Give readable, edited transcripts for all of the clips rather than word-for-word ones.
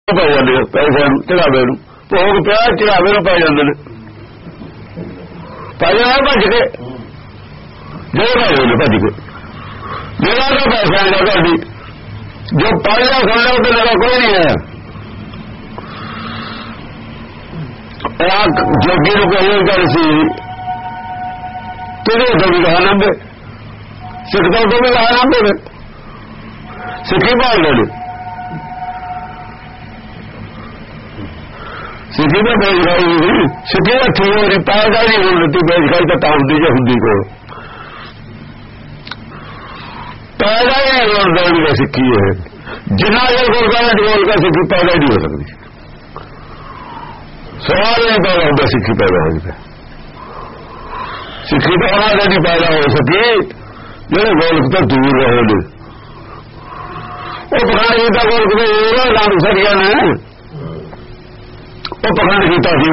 ਪੈ ਜਾਂਦੇ ਪੈਸੇ ਨੂੰ ਚੜਾਵੇ ਨੂੰ ਭੋਗ ਪਿਆ ਚੜਾਵੇ ਨੂੰ ਪੈ ਜਾਂਦੇ ਨੇ ਪੈ ਜਾਣਾ ਭੱਜ ਕੇ ਜਿਹੜੇ ਪੈ ਜਾਂਦੇ ਭੱਜ ਕੇ ਜਿਹੜਾ ਦਾ ਪੈਸਾ ਆਏਗਾ ਤੁਹਾਡੀ ਜੋ ਪਾਇਆ ਖੋਲ੍ਹਿਆ ਉਹਦੇ ਨਾਲ ਕੋਈ ਨਹੀਂ ਹੈ। ਜੋਗੀ ਨੂੰ ਕੋਈ ਗੱਲ ਸੀ ਤੇਰੇ ਤੋਂ ਵੀ ਕਹਾ ਨੰਬੇ ਸਿੱਖਦਾ ਤੋਂ ਵੀ ਕਹਾ ਨੰਬੇ ਸਿੱਖੀ ਭਾਲ ਲੈ ਸਿੱਖੀ ਦਾ ਬੇਜਗਾਈ ਨਹੀਂ ਸਿੱਖੀ ਦਾ ਠੀਕ ਹੋ ਰਹੀ ਪਾਏਗਾ ਨਹੀਂ ਹੁਣ ਦਿੱਤੀ ਬੇਜਗਾਈ ਤਾਂ ਤਾਂ ਹੁੰਦੀ ਜੇ ਹੁੰਦੀ ਕੋਲ ਪੈਦਾ ਹੀ ਨਹੀਂ ਹੋਣ ਦੇਣੀ ਸਿੱਖੀ ਹੈ ਜਿੰਨਾ ਜੇ ਗੁਰਗਾਣਾ ਢੋਲ ਕੇ ਸਿੱਖੀ ਪੈਦਾ ਨਹੀਂ ਹੋ ਸਕਦੀ ਸਵਾਲ ਨਹੀਂ ਪੈਦਾ ਹੁੰਦਾ ਸਿੱਖੀ ਪੈਦਾ ਹੋ ਜਾਵੇ ਸਿੱਖੀ ਤਾਂ ਉਹਨਾਂ ਦਾ ਨਹੀਂ ਪੈਦਾ ਹੋ ਸਕੀ ਜਿਹੜੇ ਗੋਲਕ ਤੋਂ ਦੂਰ ਰਹੇ ਨੇ ਉਹ ਪਖੰਡ ਕੀਤਾ ਗੋਲਕ ਦੇ ਉਹ ਨਾਮ ਸਰੀਆ ਨੇ ਉਹ ਪਖੰਡ ਕੀਤਾ ਸੀ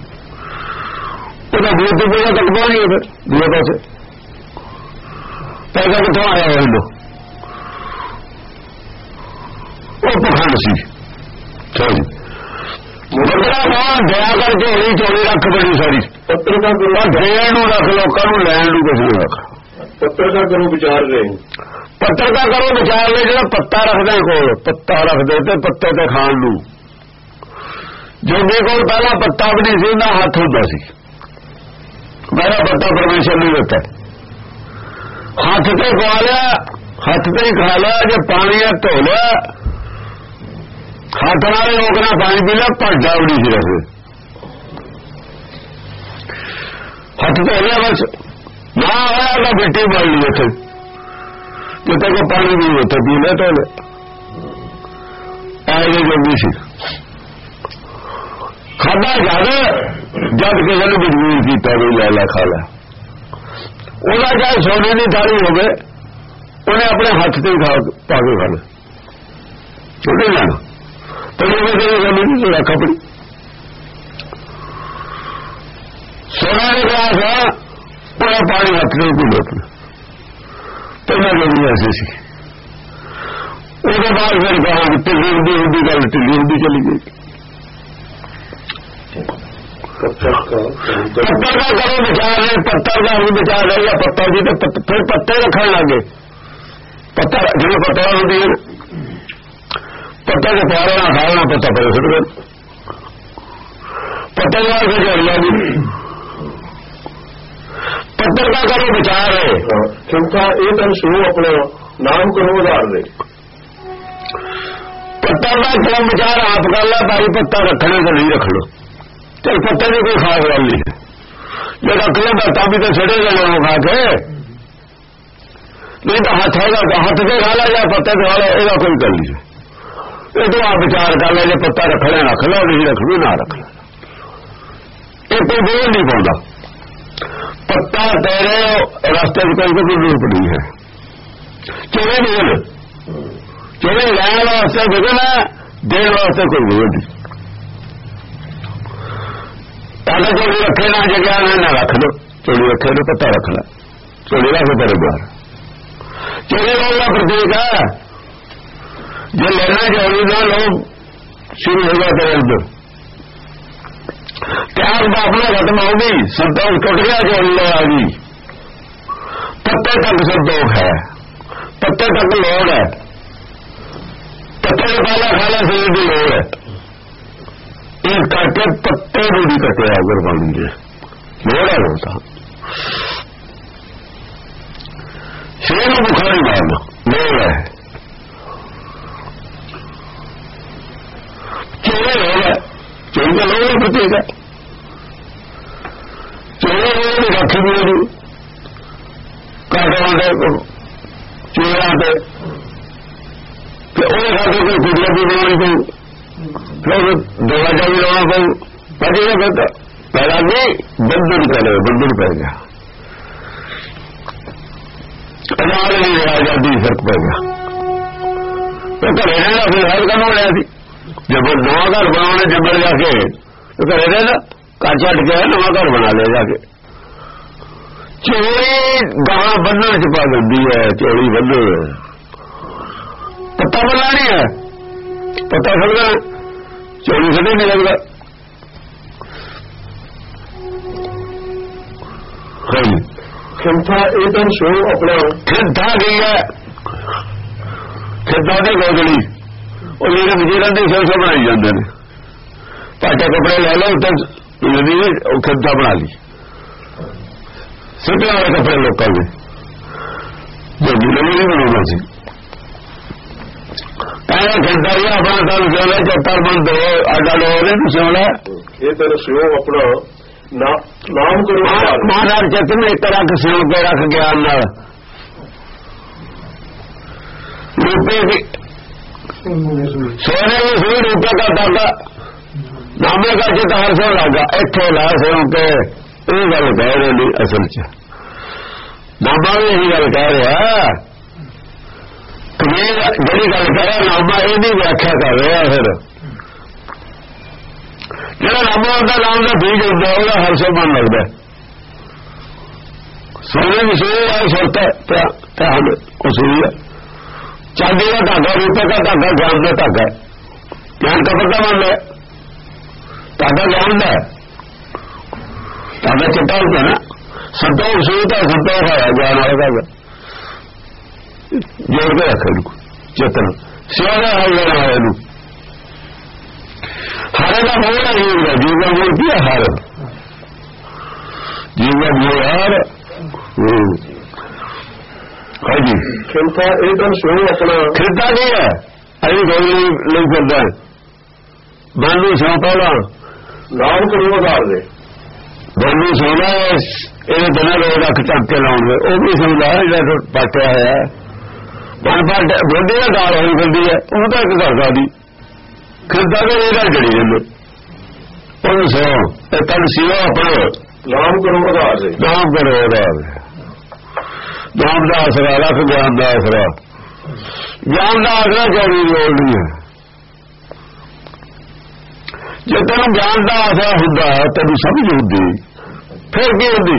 ਉਹਦਾ ਬੂਹ ਤੋਂ ਬੂਹਾ ਤੱਕ ਪਹੁੰਚ ਗਿਆ ਫਿਰ ਦੂਏ ਪਾਸੇ ਪੈਦਾ ਕਿੱਥੋਂ ਆਇਆ ਉਹਨੂੰ ਉਹ ਪਖੰਡ ਸੀ ਚਲੋ ਮੁੰਡਾ ਮਾਂ ਦਇਆ ਕਰਕੇ ਹੋਣੀ ਚੋਲੀ ਰੱਖ ਬੜੀ ਸਾਰੀ ਪੱਤਰਕਾਰ ਦੇਣ ਨੂੰ ਰੱਖ ਲੋਕਾਂ ਨੂੰ ਲੈਣ ਨੂੰ ਕੁਝ ਨਹੀਂ ਰੱਖ ਪੱਤਰਕਾਰ ਕਰੋ ਵਿਚਾਰ ਲੈ ਪੱਤਰਕਾਰ ਕਰੋ ਵਿਚਾਰ ਲੈ ਜਿਹੜਾ ਪੱਤਾ ਰੱਖਦੇ ਕੋਲ ਪੱਤਾ ਰੱਖਦੇ ਤੇ ਪੱਤੇ ਤੇ ਖਾਣ ਨੂੰ ਜੋਗੇ ਕੋਲ ਪਹਿਲਾਂ ਪੱਤਾ ਵੀ ਨਹੀਂ ਸੀ ਨਾ ਹੱਥ ਹੁੰਦਾ ਸੀ ਮੇਰਾ ਪੱਤਾ ਪਰਮੇਸ਼ਰ ਨੂੰ ਦਿੱਤਾ ਹੱਥ ਤੇ ਖਾ ਲਿਆ ਹੱਥ ਤੇ ਹੀ ਖਾ ਲਿਆ ਜੇ ਪਾਣੀ ਆ ਧੋ ਲਿਆ ਹੱਥ ਨਾਲ ਰੋਕਣਾ ਪਾਣੀ ਪੀ ਲਿਆ ਭਾਜਾ ਉੜੀ ਸੀ ਰਹੇ ਹੱਥ ਧੋ ਲਿਆ ਬਸ ਨਾ ਹੋਇਆ ਤਾਂ ਮਿੱਟੀ ਪਾ ਲਈ ਉੱਥੇ ਜਿੱਥੇ ਕੋ ਪਾਣੀ ਨਹੀਂ ਉੱਥੇ ਪੀ ਲਿਆ ਧੋ ਲਿਆ ਐ ਜੋਗੀ ਸੀ ਖਾਦਾ ਜ਼ਿਆਦਾ ਜਦ ਕਿਸੇ ਨੂੰ ਮਜਬੂਰ ਕੀਤਾ ਵੀ ਲੈ ਲੈ ਖਾ ਲੈ ਉਹਦਾ ਚਾਹੇ ਸੋਨੇ ਦੀ ਥਾਲੀ ਹੋਵੇ ਉਹਨੇ ਆਪਣੇ ਹੱਥ ਤੇ ਖਾ ਪਾ ਕੇ ਖਾਣਾ ਛੋਟੇ ਲੈਣਾ तो रख अपनी सोना ने ग्लास है पूरा पानी हाथ में पी लो अपना पहला लोग ऐसे सी उसके बाद फिर कहा टिल्ली होती गल टिल्ली होती चली गई पत्थर का करो विचार है पत्थर का भी विचार है या पत्थर जी तो फिर पत्ते रखने लगे पत्थर जो पत्थर होती है पत्ता के प्यारे ना खाना पत्ता पड़े फिर गए पत्थर से चढ़ जाएगी पत्थर का करो विचार है चिंता एक शुरू अपने नाम करो उधार दे पत्थर का क्यों विचार आप कर ला भाई पत्ता रखने को नहीं रख लो चल पत्ते की कोई खास गल नहीं है जो रख लो पत्ता भी तो छड़े गए खा के नहीं तो हाथ है हाथ से खा ला या पत्ते से खा ला यह कोई गल नहीं है ये तो आप विचार कर ले पत्ता रखना रख लो नहीं रखना ना रख लो ये कोई बोल नहीं पाता पत्ता तेरे रास्ते में कोई जरूर पड़ी है चोरी नहीं है चोरी लाने वास्ते विघन है देने वास्ते कोई विघन नहीं पहले चोरी रखे ना जगह ना रख लो चोरी रखे तो पत्ता रख ला चोरी रख तेरे बाहर चोरी का प्रतीक है जो लेना चोरी ना लोग शुरू होगा तेरे अंदर त्याग बापना खत्म होगी संतोष टूट गया चोरी आ गई पत्ते तक संतोष है पत्ते तक लोड़ है पत्ते को पहला खाना शरीर की लोड़ है एक करके पत्ते भी नहीं कटे अगर पानी लोड़ है होता शरीर को बुखार नहीं मारना लोड़ है चोरी लोग है चोरी का लोग प्रतीक है चोरी लोग रखी भी होगी काटे चोरा पे फिर खाते कोई कुटिया भी बनानी पऊ फिर दरवाजा भी लाना पऊ पति का कहता पहला भी बंधन पहले बंधन पै गया अनार नहीं रहा आजादी फर्क पै गया तो घरे रहना फिर हर काम हो रहा थी जब नवा घर बनाने जबर जाके तो करे रहना घर छट के नवा घर बना ले जाके चोरी गां बन्नण च पा दी है चोरी बन्नण पत्ता बनना नहीं है पत्ता फलना ਚੋਰੀ ਛੱਡੇ ਨਹੀਂ ਲੱਗਦਾ। ਖਿੰਥਾ ਇਹ ਤਾਂ ਸ਼ੋ ਆਪਣਾ ਖਿੰਥਾ ਗਈ ਹੈ, ਖਿੰਥਾ ਦੀ ਗੋਦੜੀ ਉਹ ਜਿਹੜੇ ਵਿਜੇਰਾਂ ਦੇ ਸਿਰ ਬਣਾਈ ਜਾਂਦੇ ਨੇ। ਪਾਟੇ ਕੱਪੜੇ ਲੈ ਲਓ ਤਾਂ ਉਹ ਖਿੰਥਾ ਬਣਾ ਲਈ, ਸਿੱਧੇ ਵਾਲੇ ਕੱਪੜੇ ਲੋਕਾਂ ਦੇ ਜੋ ਨਹੀਂ ਬਣਾਉਣਾ ਸੀ। ਕਹਿੰਦਾ ਖਿੰਥਾ ਹੀ ਆਪਣਾ ਕੰਮ ਸਿਉਣਾ ਚੱਤਰ ਬੰਦ ਹੋ ਆਡਾ ਲੋ ਨੇ ਸਿਉਣਾ। ਇਹ ਤਾਂ ਸ਼ੋ ਆਪਣਾ ਨਾਮ ਕਰੋ ਮਹਾਰਾਜ ਚਿੱਤ ਨੂੰ ਇੱਕ ਰੱਖ ਸਿਉਂ ਕੇ ਰੱਖ ਗਿਆਨ ਨਾਲ ਰੂਪੇ ਦੀ ਸੋਨੇ ਦੀ ਸੂਈ ਰੂਪੇ ਦਾ ਦਾਗਾ ਨਾਮੇ ਦਾ ਚਿੱਤ ਹਰ ਸੋ ਲੱਗਾ। ਇੱਥੇ ਲਾ ਸਿਉਂ ਕੇ ਇਹ ਗੱਲ ਕਹਿ ਰਹੇ ਨੇ। ਅਸਲ ਚ ਨਾਮਾ ਵੀ ਇਹੀ ਗੱਲ ਕਹਿ ਰਿਹਾ, ਜਿਹੜੀ ਗੱਲ ਕਹਿ ਰਿਹਾ ਨਾਮਾ ਇਹਦੀ ਵਿਆਖਿਆ ਕਰ ਰਿਹਾ। ਫਿਰ ਜਿਹੜਾ ਨਾਮਾ ਹੁੰਦਾ ਨਾਮ ਦਾ ਬੀਜ ਹੁੰਦਾ ਉਹਦਾ ਹਰ ਸੋ ਮਨ ਲੱਗਦਾ। ਸੋਨੇ ਦੀ ਸੂਈ ਆ ਸੁਰਤ ਧਿਆਨ ਉਹ ਸੂਈ ਆ। ਚਾਂਦੀ ਦਾ ਧਾਗਾ ਰੂਪੇ ਦਾ ਧਾਗਾ ਗਿਆਨ ਦਾ ਧਾਗਾ, ਗਿਆਨ ਕਬਰ ਦਾ ਮੰਨ ਹੈ, ਧਾਗਾ ਗਿਆਨ ਦਾ ਧਾਗਾ ਚਿੱਟਾ ਹੁੰਦਾ ਨਾ। ਸੰਤੋਖ ਸੂਈ ਦਾ ਸੰਤੋਖ ਹੈ ਗਿਆਨ ਵਾਲਾ ਧਾਗਾ ਜੋੜ ਕੇ ਰੱਖੇ ਨੂੰ ਚੇਤਨ ਸਿਆਣਾ ਹਾਲ ਲੈਣਾ ਹੈ ਇਹਨੂੰ। ਹਾਰੇ ਦਾ ਮੋੜ ਹੈ ਜੀਵ ਦਾ, ਜੀਵ ਦਾ ਮੋੜ ਕੀ ਹੈ? ਹਾਰ ਜੀਵ ਦਾ ਮੋੜ ਹਾਰ। ਹਾਂਜੀ ਖਿੰਥਾ ਇਹ ਤਾਂ ਸ਼ੋ ਆਪਣਾ ਖਿੰਥਾ ਨਹੀਂ ਹੈ, ਅਸੀਂ ਗੋਲੀ ਲਈ ਫਿਰਦਾ ਮਨ ਨੂੰ ਸੌਂ ਪਹਿਲਾਂ ਨਾਮ ਕਰੋ ਆਧਾਰ ਦੇ ਮਨ ਨੂੰ ਸੌਣਾ ਇਹ ਬਿਨਾਂ ਲੋਕ ਰੱਖ ਚੱਕ ਕੇ ਲਾਉਣਗੇ। ਉਹ ਵੀ ਸੌਂਦਾ ਜਿਹੜਾ ਪਾਟਿਆ ਹੋਇਆ ਮਨ ਪਰ ਬੋਡੀ ਦਾ ਦਾਲ ਹੋਈ ਫਿਰਦੀ ਹੈ, ਉਹ ਤਾਂ ਇੱਕ ਕਰਦਾ ਦੀ ਖਿੰਥਾ ਦੇ ਇਹ ਗੱਲ ਜੜੀ ਜਾਂਦੇ। ਉਹ ਸੌ ਇਹ ਤਨ ਸਿਵਾ ਆਪਣਾ ਨਾਮ ਕਰੋ ਆਧਾਰ ਦੇ, ਨਾਮ ਕਰੋ ਆਧਾਰ ਦੇ। ਨਾਮ ਦਾ ਆਸਰਾ ਰੱਖ, ਗਿਆਨ ਦਾ ਆਸਰਾ। ਗਿਆਨ ਦਾ ਆਸਰਾ ਚੋਰੀ ਦੀ ਲੋੜ ਨਹੀਂ ਹੈ। ਜੇ ਤੈਨੂੰ ਗਿਆਨ ਦਾ ਆਸਰਾ ਹੁੰਦਾ ਤੈਨੂੰ ਸਮਝ ਹੁੰਦੀ ਫਿਰ ਕੀ ਹੁੰਦੀ?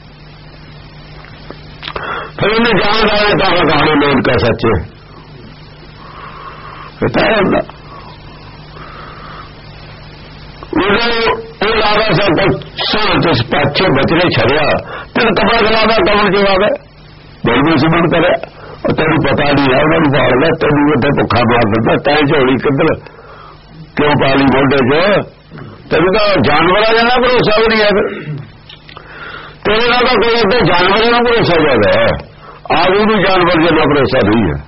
ਫਿਰ ਉਹਨੇ ਜਾਣ ਆਇਆ ਤਾਂ ਕਹਾਣੀ ਲੋਟ ਕਰ ਸੱਚੇ ਪਤਾ ਹੁੰਦਾ। ਉਹ ਲਾਵਾ ਸਭ ਕੁਝ ਜਿਸ ਪਾਛੇ ਬਚਨੇ ਛੜਿਆ ਤੈਨੂੰ ਕਬਰ ਖਲਾਵਾ ਕਬਰ ਜਵਾਬ ਹੈ ਬੋਲੂ ਸਿਮਰਨ ਕਰਿਆ। ਉਹ ਤੈਨੂੰ ਪਤਾ ਨਹੀਂ ਹੈ ਉਹਨਾਂ ਨੂੰ ਪਾਲ ਲੈ, ਤੈਨੂੰ ਉੱਥੇ ਭੁੱਖਾ ਮਾਰ ਦਿੰਦਾ ਤੈਂ ਝੋਲੀ ਕਿੱਧਰ ਕਿਉਂ ਪਾਲੀ ਮੋਢੇ 'ਚ? ਤੈਨੂੰ ਤਾਂ ਜਾਨਵਰਾਂ ਦਾ ਭਰੋਸਾ ਵੀ ਨਹੀਂ ਹੈ। ਤੇਰੇ ਨਾਲ ਤਾਂ ਕੋਈ ਉੱਥੇ ਜਾਨਵਰਾਂ ਨੂੰ ਭਰੋਸਾ ਜ਼ਿਆਦਾ ਹੈ, ਆਦਮੀ ਨੂੰ ਜਾਨਵਰ ਜਿੰਨਾ ਭਰੋਸਾ ਨਹੀਂ ਹੈ।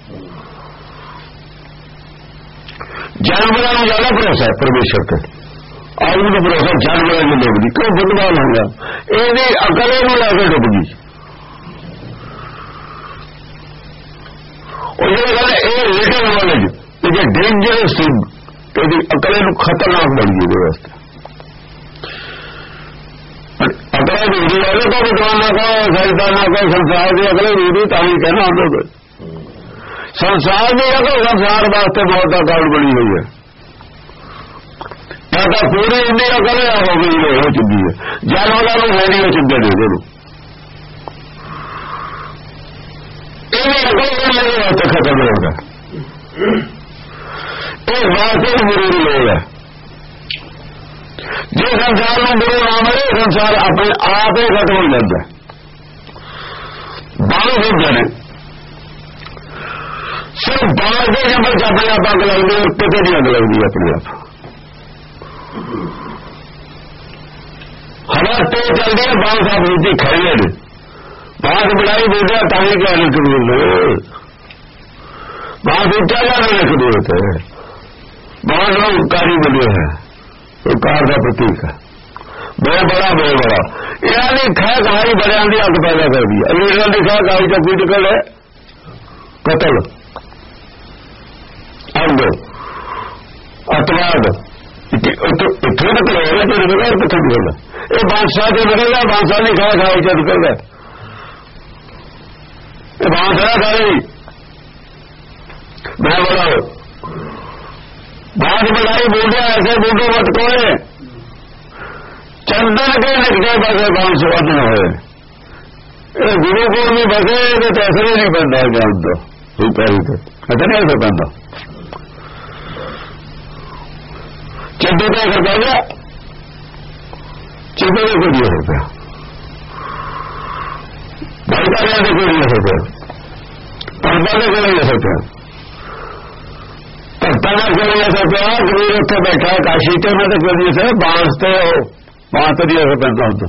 ਜਾਨਵਰਾਂ ਨੂੰ ਜ਼ਿਆਦਾ ਭਰੋਸਾ ਹੈ ਪਰਮੇਸ਼ਰ ਤੇ, ਆਦਮੀ ਨੂੰ ਭਰੋਸਾ ਜਾਨਵਰਾਂ ਨੂੰ ਡੁੱਬ ਗਈ। ਕਿਉਂ ਬੁੱਧਵਾਨ ਹੋ ਗਿਆ? ਇਹਦੀ ਅਕਲ ਇਹਨੂੰ ਲੈ ਕੇ ਡੁੱਬ ਗਈ। ਉਹ ਜਿਹੜੇ ਗੱਲ ਇਹ ਲਿਟਲ ਨੌਲੇਜ ਇਹ ਡੇਂਜਰਸ ਥਿੰਗ ਇਹਦੀ ਅਕਲ ਨੂੰ ਖਤਰਨਾਕ ਬਣ ਗਈ ਇਹਦੇ ਵਾਸਤੇ। ਅਕਲ ਦੂਰੀ ਵਾਲੇ ਤੋਂ ਵਿਦਵਾਨ ਨਾ ਕਹੋ, ਸਾਇੰਸਦਾਨ ਨਾ ਕਹੋ, ਸੰਸਾਰ ਦੀ ਅਕਲ ਦੂਰੀ ਤਾਂ ਹੀ ਕਹਿਣਾ ਹੁੰਦਾ ਕੋਈ ਸੰਸਾਰ ਦੀ ਅਕਲ ਸੰਸਾਰ ਵਾਸਤੇ ਬਹੁਤ ਅਕਲ ਬਣੀ ਹੋਈ ਹੈ। ਤਾਂ ਪੂਰੀ ਇੰਨੀ ਅਕਲ ਹੋ ਗਈ ਹੋ ਚੁੱਕੀ ਹੈ, ਜਾਨਵਰਾਂ ਨੂੰ ਹੈ ਨਹੀਂ ਚੁੱਕੇ ਨੇ ਇਹਨੂੰ। ਇਹ ਅਕਲ ਮੇਰੇ ਵਾਸਤੇ ਖਤਮ ਹੋਗਾ। ਇਹ ਵਾਸਤੇ ਜ਼ਰੂਰੀ ਲੋੜ ਹੈ। ਜੇ ਸੰਸਾਰ ਨੂੰ ਗੁਰੂ ਨਾ ਮਿਲੇ ਸੰਸਾਰ ਆਪਣੇ ਆਪ ਹੀ ਖਤਮ ਹੋ ਜਾਂਦਾ। ਬਾਹਰ ਹੁੰਦੇ ਨੇ ਸਿਰਫ ਬਾਹਰ ਦੇ ਜੰਗਲ 'ਚ ਆਪਣੇ ਆਪ ਅੱਗ ਲੱਗਦੀ, ਕਿਤੇ ਨਹੀਂ ਅੱਗ ਲੱਗਦੀ ਆਪਣੇ ਆਪ। ਹਵਾ ਤੇ ਚੱਲਦੀ ਹੈ, ਬਾਹਰ ਸਾਹਿਬ ਨੀਚੇ ਖੜੇ ਨੇ, ਬਾਹਰ ਬੁਲਾਈ ਬੋਲਿਆ ਤਾਂ ਹੀ ਕਹਿ ਰਹੇ ਕਬੂਲ ਬਾਹਰ ਉੱਚਾ ਜਾਣਾ ਕਬੂਲ ਹੈ। ਬਾਹਰ ਲੋਕ ਕਾਰੀ ਬੋਲਿਆ ਹੈ, ਉਹ ਕਾਰ ਦਾ ਪ੍ਰਤੀਕ ਹੈ। ਮੈਂ ਬੜਾ ਇਹਨਾਂ ਦੀ ਖਾਹ ਕਹਾਣੀ ਬੜਿਆਂ ਦੀ ਅੱਗ ਪੈਦਾ ਕਰਦੀ ਹੈ। ਅੰਗਰੇਜ਼ਾਂ ਦੀ ਖਾਹ ਕਹਾਣੀ ਚ ਕੋਈ ਨਿਕਲ ਹੈ ਕਤਲ, ਅੱਗ, ਅਤਵਾਦ ਇੱਥੇ ਨਿਕਲ ਰਿਹਾ ਤੇ ਨਿਕਲ ਕਿੱਥੇ ਨਿਕਲਦਾ? ਇਹ ਬਾਦਸ਼ਾਹ ਤੇ ਨਿਕਲਦਾ, ਬਾਦਸ਼ਾਹ ਦੀ ਖਾਹ ਕਹਾਣੀ ਚ ਨਿਕਲਦਾ। ਇਹ ਬਾਦਸ਼ਾਹ ਕਹਾਣੀ ਮੈਂ ਬੜਾ ਬਾਜ ਬੜਾਈ ਬੋਲਿਆ ऐसे बूढ़े मत कोए चंदन के लिखने बसे बांस वध न होए। गुरुकुल में बसे तो पैसे नहीं बनता ज्ञान तो पैसे तो ऐसा नहीं ऐसा बनता। ਲੱਡੂ ਦਾ ਅਸਰ ਪੈ ਗਿਆ, ਚਿੱਟੇ ਦੇ ਕੋਈ ਨਹੀਂ ਅਸਰ ਪਿਆ, ਬਾਈਕਾਰਿਆਂ ਦੇ ਕੋਈ ਨਹੀਂ ਅਸਰ ਪਿਆ, ਪਰਦਾ ਦੇ ਕੋਈ ਨਹੀਂ ਅਸਰ ਪਿਆ, ਭਗਤਾਂ ਦਾ ਕੋਈ ਨਹੀਂ ਅਸਰ ਪਿਆ। ਕਬੀਰ ਉੱਥੇ ਬੈਠਾ ਕਾਸ਼ੀ ਤੇ, ਮੈਂ ਤਾਂ ਕੋਈ ਨਹੀਂ ਅਸਰ, ਬਾਂਸ ਤੇ ਬਾਂਸ ਦੀ ਅਸਰ ਪੈਂਦਾ ਹੁੰਦਾ,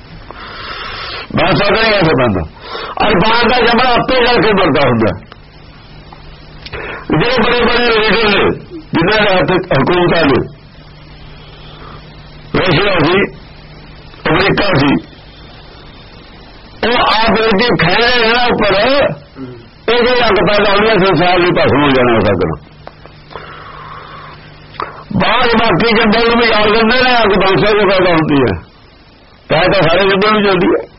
ਬਾਂਸ ਦਾ ਨਹੀਂ ਅਸਰ ਪੈਂਦਾ। ਔਰ ਬਾਂਸ ਦਾ ਜਮਾ ਆਪੇ ਕਰਕੇ ਬਣਦਾ ਹੁੰਦਾ। ਜਿਹੜੇ ਬੜੇ ਬੜੇ ਲੀਡਰ ਨੇ ਜਿਨ੍ਹਾਂ ਦੇ ਹੱਥ ਹਕੂਮਤਾਂ ਨੇ, ਰਸ਼ੀਆ ਸੀ, ਅਮਰੀਕਾ ਸੀ, ਉਹ ਆਪ ਇਹਦੇ ਖੈਰੇ ਨਾ ਉੱਪਰ ਇਹ ਜੇ ਅੱਗ ਪੈਦਾ ਹੋਣੀ ਹੈ, ਸੰਸਾਰ ਦੀ ਭਸਮ ਹੋ ਜਾਣਾ ਸਕਦਾ। ਬਾਹਰ ਬਾਕੀ ਜੰਗਲ ਨੂੰ ਵੀ ਯਾਦ ਦਿੰਦੇ ਨੇ, ਅੱਗ ਬਾਂਸਾਂ ਤੋਂ ਪੈਦਾ ਹੁੰਦੀ ਹੈ, ਤਾਂ ਸਾਰੇ ਜੰਗਲ ਨੂੰ ਚੱਲਦੀ ਹੈ।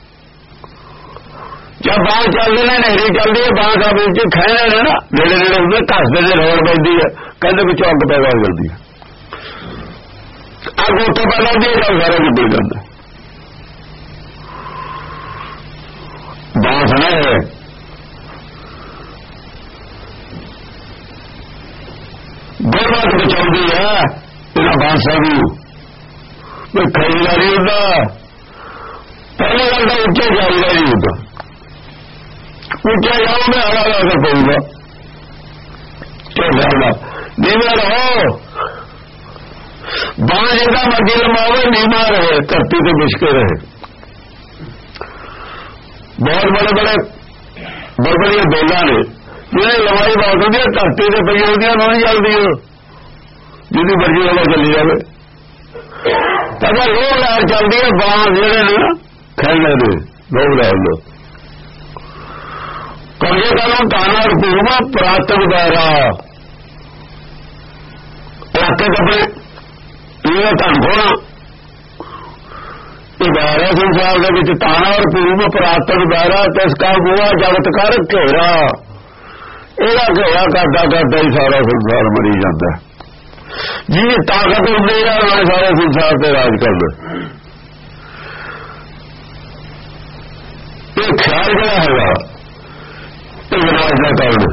ਜਦ ਬਾਂਸ ਚੱਲਦੇ ਨੇ, ਨਹਿਰੀ ਚੱਲਦੀ ਹੈ, ਬਾਂਸ ਆ ਵਿੱਚ ਖੈਰੇ ਨੇ ਨਾ ਨੇੜੇ ਨੇੜੇ ਹੁੰਦੇ, ਘਸਦੇ ਨੇ, ਰੋੜ ਪੈਂਦੀ ਹੈ, ਕਹਿੰਦੇ ਵਿੱਚੋਂ ਅੱਗ ਪੈਦਾ ਹੋ ਜਾਂਦੀ ਹੈ। ਅੱਗ ਉੱਥੇ ਪੈਦਾ ਹੁੰਦੀ ਹੈ ਜਦ ਸਾਰਾ ਨਿਕਲ ਜਾਂਦਾ। ਬਾਂਸ ਨੇ ਗੁਰਮਤ ਬਚਾਉਂਦੀ ਹੈ ਇਹਨਾਂ ਬਾਂਸਾਂ ਨੂੰ, ਕੋਈ ਖਰੀਦਾ ਨਹੀਂ ਹੁੰਦਾ। ਪਹਿਲੀ ਗੱਲ ਤਾਂ ਉੱਚੇ ਜਾਈਦਾ ਨਹੀਂ ਹੁੰਦਾ, ਉੱਚੇ ਜਾਓਗੇ ਹਵਾ ਦਾ ਅਸਰ ਪਊਗਾ, ਢੋਲਿਆ ਨੀਵਾਂ ਰਹੋ। ਬਾਂਸ ਜਿੱਦਾਂ ਮਰਜ਼ੀ ਲੰਮਾਵੇ, ਨੀਵਾਂ ਰਹੇ, ਧਰਤੀ ਤੇ ਵਿਛਕੇ ਰਹੇ। ਬਹੁਤ ਬੜੇ ਬੜੇ ਬੜਬੜੀਆਂ ਬੇਲਾਂ ਨੇ ਜਿਹਨੇ ਲੰਮਾਈ ਬਹੁਤ ਹੁੰਦੀ ਹੈ, ਧਰਤੀ ਤੇ ਪਈ ਹੁੰਦੀਆਂ ਨਹੀਂ ਚੱਲਦੀ, ਜਿਹਦੀ ਮਰਜ਼ੀ ਹਵਾ ਚੱਲੀ ਜਾਵੇ। ਪਰ ਲੋਹ ਲਹਿਰ ਚੱਲਦੀ ਹੈ, ਬਾਂਸ ਜਿਹੜੇ ਨੇ ਨਾ ਖੈਲੇ ਨੇ ਲੋਹ ਲਹਿਰ ਲੋ ਕਮੇ ਕਾਲੋਂ ਤਾਨਾ ਰੂਪਾ ਪ੍ਰਾਤਨ ਦਾਇਰਾ ਰੱਖ ਕੇ ਇਹ ਧਨ ਖੋਣਾ ਦਾਇਰਾ ਸੰਸਾਰ ਦੇ ਵਿੱਚ ਤਾਨਾ ਔਰ ਪੂਰਮ ਪ੍ਰਾਤਨ ਦਾਇਰਾ ਤਿਸ ਕਾ ਗੋਆ ਜਗਤ ਕਰ ਘੇਰਾ। ਇਹਦਾ ਘੇਰਾ ਕਰਦਾ ਕਰਦਾ ਹੀ ਸਾਰਾ ਸੰਸਾਰ ਮਰੀ ਜਾਂਦਾ। ਜਿਹਨੇ ਤਾਕਤ ਹੁੰਦੀ ਹੈ ਉਹ ਸਾਰੇ ਸੰਸਾਰ ਤੇ ਰਾਜ ਕਰਦਾ। ਇਹ ਖਿਆਲ ਜਿਹੜਾ ਹੈਗਾ ਇਹ ਵਿਨਾਸ਼ ਦਾ ਕਾਰਨ,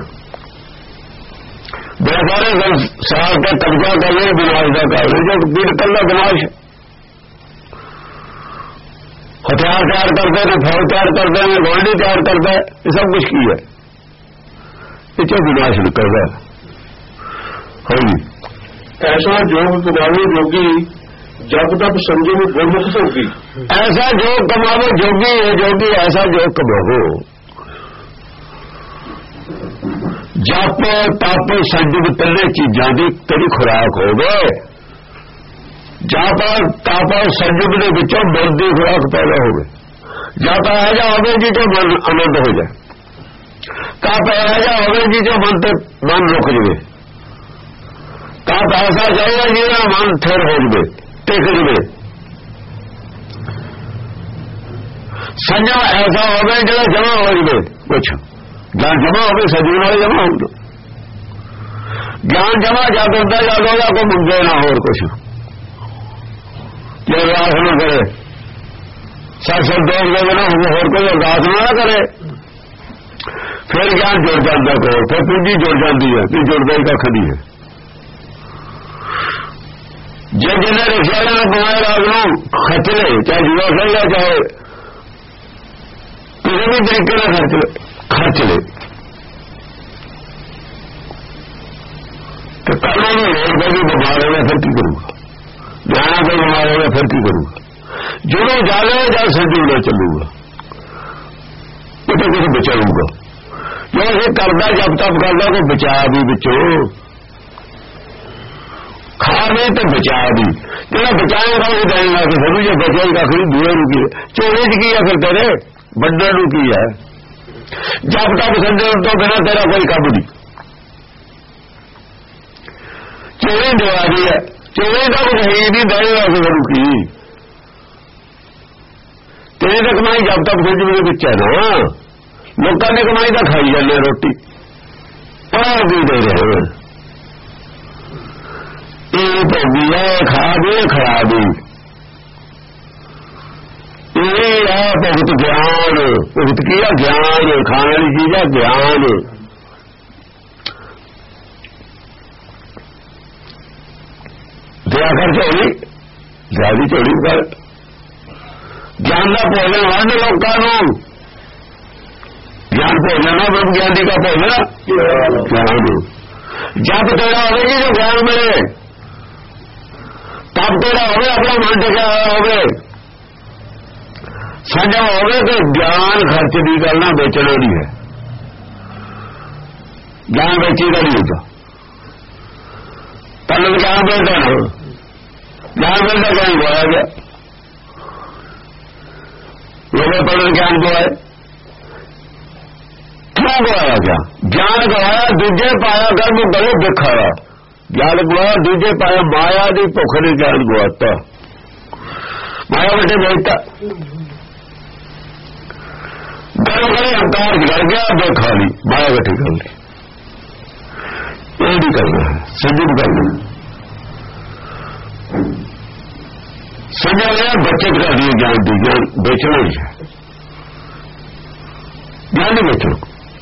ਸਾਰੇ ਸੰਸਾਰ ਤੇ ਕਬਜ਼ਾ ਕਰਨੇ ਵਿਨਾਸ਼ ਦਾ ਕਾਰਨ। ਜਦ ਬਿਨ ਕੱਲਾ ਵਿਨਾਸ਼ ਹਥਿਆਰ ਤਿਆਰ ਕਰਦੇ ਨੇ, ਫੌਜ ਤਿਆਰ ਕਰਦੇ ਨੇ, ਗੋਲਡੀ ਤਿਆਰ ਕਰਦਾ ਹੈ, ਇਹ ਸਭ ਕੁਛ ਕੀ ਹੈ? ਇਹ ਚੋਂ ਵਿਨਾਸ਼ ਨਿਕਲਦਾ ਹੈ। ਹਾਂਜੀ, ਐਸਾ ਜੋਗ ਕਮਾਵੇ ਜੋਗੀ ਜਬ ਤੱਕ ਸੰਜਮ ਗੁਰਮੁਖ ਹੋਗੀ। ਐਸਾ ਜੋਗ ਕਮਾਵੇ ਜੋਗੀ ਹੈ, ਜੋਗੀ ਐਸਾ ਜੋਗ ਕਮਾਵੋ ਜਪ ਤਪ ਸੰਜਮ ਤਿੰਨੇ ਚੀਜ਼ਾਂ ਦੀ ਤੇਰੀ ਖੁਰਾਕ ਹੋਵੇ। ਜਪ ਤਪ ਸੰਜਮ ਦੇ ਵਿੱਚੋਂ ਮਨ ਦੀ ਖੁਰਾਕ ਪੈਦਾ ਹੋਵੇ। ਜਪ ਇਹ ਜਿਹਾ ਹੋਵੇ ਜੀ ਜੋ ਮਨ ਆਨੰਦ ਹੋ ਜਾਏ, ਤਪ ਇਹ ਜਿਹਾ ਹੋਵੇ ਜੀ ਜੋ ਮਨ ਤੇ ਮਨ ਰੁਕ ਜਾਵੇ, ਤਪ ਐਸਾ ਚਾਹੀਦਾ ਜਿਹਦਾ ਮਨ ਥਿਰ ਹੋ ਜਾਵੇ, ਟਿਕ ਜਾਵੇ। ਸੰਜਮ ਐਸਾ ਹੋਵੇ ਜਿਹੜਾ ਜਮਾ ਹੋ ਜਾਵੇ, ਕੁਛ ਗਿਆਨ ਜਮਾ ਹੋਵੇ, ਸੰਜਮ ਨਾਲ ਜਮਾ ਹੁੰਦਾ। ਗਿਆਨ ਜਮਾ ਜਦ ਹੁੰਦਾ ਜਦ ਉਹਦਾ ਕੋਈ ਮੰਗੇ ਨਾ ਹੋਰ ਕੁਛ, ਜੇ ਅਰਦਾਸ ਨਾ ਕਰੇ, ਸਤ ਦੋਗ ਦੇ ਨਾ ਹੋਰ ਕੋਈ ਅਰਦਾਸ ਨਾ ਕਰੇ, ਫਿਰ ਗਿਆਨ ਜੁੜ ਜਾਂਦਾ ਕੋਲ, ਫਿਰ ਪੂੰਜੀ ਜੁੜ ਜਾਂਦੀ ਹੈ, ਤੇ ਜੁੜਦਾ ਹੀ ਕੱਖ ਨਹੀਂ ਹੈ। ਜੇ ਜਿਹਨੇ ਰਿਸ਼ਤੇਦਾਰਾਂ ਨੂੰ ਬਣਾਏ ਰਾਜ ਨੂੰ ਖਰਚ ਲਏ, ਚਾਹੇ ਜੀਵਾ ਸਹੀਦਾ ਚਾਹੇ ਕਿਸੇ ਵੀ ਤਰੀਕੇ ਨਾਲ ਖਰਚ ਲਏ, ਤੇ ਕੱਲ ਨੂੰ ਲੋੜ ਪੈ ਗਈ ਬਿਮਾਰ ਹੋ ਗਿਆ ਫਿਰ ਕੀ ਕਰੂਗਾ? ਜਾਣਾ ਕੋਈ ਬਿਮਾਰ ਹੋ ਗਿਆ ਫਿਰ ਕੀ ਕਰੂਗਾ? ਜਦੋਂ ਜਾਵੇ ਜਾਂ ਸੰਜੂਗਾ ਚੱਲੂਗਾ, ਕਿਤੇ ਕੁਝ ਬਚਾਊਗਾ। ਜੋ ਇਹ ਕਰਦਾ ਜਪ ਤਪ ਕਰਦਾ ਕੋਈ ਬਚਾ ਵੀ ਵਿੱਚੋਂ ਖਾਵੇ ਤੇ ਬਚਾ ਵੀ, ਜਿਹੜਾ ਬਚਾਏਗਾ ਉਹ ਦੇਣਾ ਕਿ ਸਾਨੂੰ ਜੇ ਬਚੇਗਾ ਫਿਰ ਦੂਏ ਨੂੰ ਕੀ ਚੋਲੇ ਚ ਕੀ ਹੈ, ਫਿਰ ਤੇਰੇ ਵੱਡਣ ਨੂੰ ਕੀ ਹੈ? ਜਪ ਤਪ ਸੰਜਮ ਤੋਂ ਬਿਨਾਂ ਤੇਰਾ ਕੋਈ ਕੰਮ ਨਹੀਂ। ਚੋਰੀ ਦਵਾ ਦੀ ਹੈ, ਚੋਰੀ ਦਾ ਕੁਝ ਹੈ ਨਹੀਂ, ਦੇਗਾ ਸਾਨੂੰ ਕੀ? ਤੇਰੀ ਤਾਂ ਕਮਾਈ ਜਪ ਤਪ ਸੰਜਮ ਦੇ ਵਿੱਚ ਹੈ ਨਾ, ਲੋਕਾਂ ਦੀ ਕਮਾਈ ਤਾਂ ਖਾਈ ਜਾਂਦੇ ਰੋਟੀ, ਆਹ ਵੀ ਦੇ ਰਹੇ ਇਹ ਭੋਗੀ ਹੈ, ਖਾ ਦੇ ਖਰਾਬੀ। ਇਹ ਆ ਭਗਤ ਗਿਆਨ, ਭਗਤ ਕੀ ਆ? ਗਿਆਨ, ਖਾਣ ਵਾਲੀ ਚੀਜ਼ ਆ ਗਿਆਨ। ਦਿਆ ਕਰ ਝੋਲੀ, ਜਿਆਦੀ ਝੋਲੀ ਕਰ। ਗਿਆਨ ਦਾ ਭੋਜਨ ਵੰਡ ਲੋਕਾਂ ਨੂੰ, ਗਿਆਨ ਭੋਜਨ ਨਾ ਬ੍ਰਹਮ ਗਿਆਨੀ ਦਾ ਭੋਜਨ। ਜਪ ਤੇਰਾ ਹੋਵੇ ਜੀ ਜੋ ਗਿਆਨ ਮਿਲੇ, ਤਪ ਤੇਰਾ ਹੋਵੇ ਆਪਣਾ ਮਨ ਟਿਕਿਆ ਹੋਇਆ ਹੋਵੇ, ਸਾਡਾ ਹੋਵੇ ਕਿ ਗਿਆਨ ਖਰਚ ਦੀ ਗੱਲ ਨਾ ਵੇਚਣਾ ਨਹੀਂ ਹੈ। ਗਿਆਨ ਵੇਚੀ ਦਾ ਨਹੀਂ ਹੁੰਦਾ। ਪਹਿਲਾਂ ਗਿਆਨ ਮਿਲਦਾ ਨਾ, ਗਿਆਨ ਮਿਲਦਾ ਗਿਆਨ ਗਵਾਇਆ ਗਿਆ। ਲੋਕਾਂ ਪਹਿਲਾਂ ਗਿਆਨ ਗਵਾਏ, ਕਿਉਂ ਗਵਾਇਆ ਗਿਆ? ਗਿਆਨ ਗਵਾਇਆ ਦੂਜੇ ਪਾਇਆ ਕਰਮ ਗਲੇ ਦਿਖਾਇਆ। ਗਿਆਨ ਗਵਾਇਆ ਦੂਜੇ ਪਾਇਆ ਮਾਇਆ ਦੀ ਭੁੱਖ ਨੇ ਗਿਆਨ ਗਵਾਤਾ, ਮਾਇਆ ਵੱਡੇ ਵੇਚਤਾ। ਗਰਮ ਗਲੇ ਹੰਕਾਰ ਕਰ ਗਿਆ, ਦੇਖਾ ਲਈ ਮਾਇਆ ਵੱਡੀ ਕਰ ਲਈ। ਇਹ ਨਹੀਂ ਕਰਨਾ, ਸੰਜਮ ਕਰਨਾ। ਸਮਝ ਲਿਆ ਬੱਚਤ ਕਰਦੀ ਹੈ ਗਿਆਨ ਦੀ, ਗਿਆਨ ਵੇਚਣਾ ਹੀ ਹੈ। ਗਿਆਨ ਨਹੀਂ ਵੇਚਣਾ।